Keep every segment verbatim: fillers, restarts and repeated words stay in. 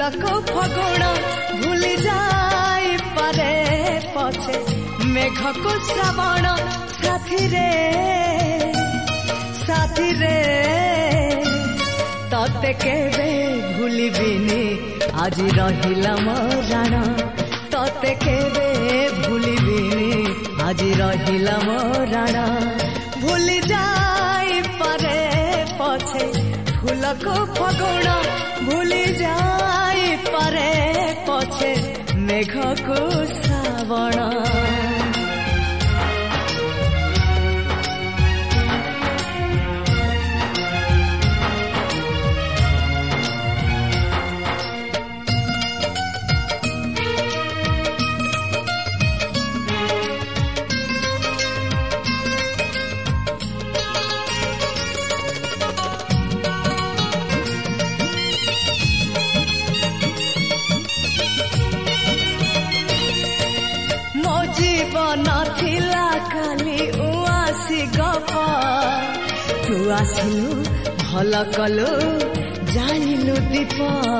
को फगुण भूली जाई पारे पछे मेघ को श्रावण साथी रे साथी रे तते केबे भूलिबिनी आज रहिला मराण तते केबे भूलिबिनी आज रहिला मराण भूली जाई पारे पछे फूल को फगुण भूली जाई पारे पछे मेघ को श्रावण जीवन थिला काली उआसी गप तू आसिलु भल कलु जानिलु दीप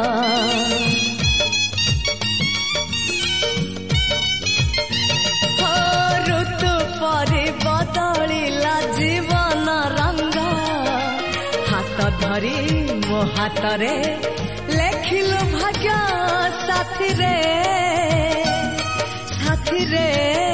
ऋतु परि बदलिला जीवन रंग हाथ धरी मो हाथ रे लेखिलु भाग्य साथी रे रे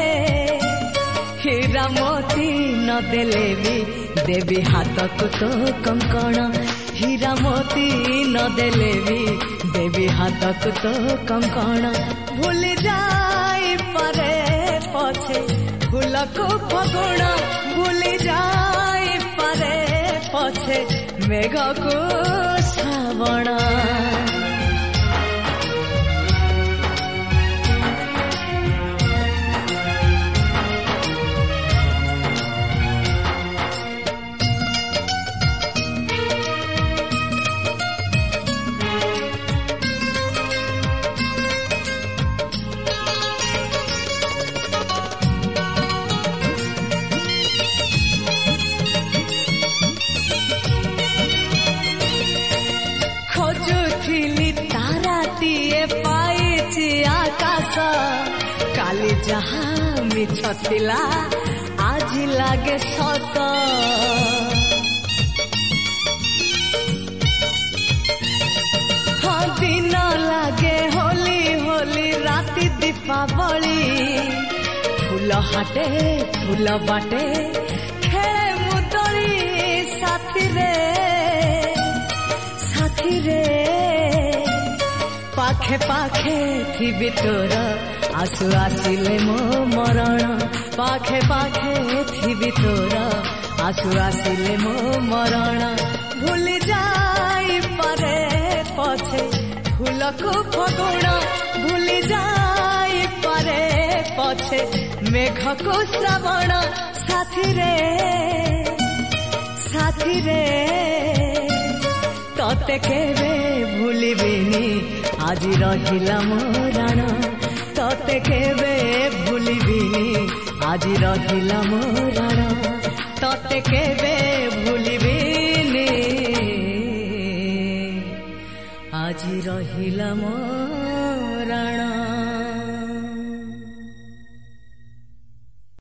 हीरा मोती न देले भी देवी हाथ को तो कंकण हीरा मोती न देले भी देवी हाथ को तो कंकण भूल जाई पारे पछे फूल को फगुण भूल जाई पारे पछे मेघ को श्रावण आकाश काली जहाँ मिछ थिला आज लागे सत हाँ दिन लागे होली होली राति दीपावली फूल हाटे फूल बाटे खेले मुदली साथी रे साथी रे पाखे पाखे थी तोर आसु आसिले मो मरण पाखे पाखे थी तोर आसु आसिले मो मरण भूल जाई पारे पछे फूल को फगुण भूल जाई पारे पछे मेघ को श्रावण साथी रे साथी रे तते केबे भूलिबिनी आज रहिला मराण तते केबे भूलिबिनी आज रहिला मराण तते केबे भूलिबिनी आज रहिला मराण।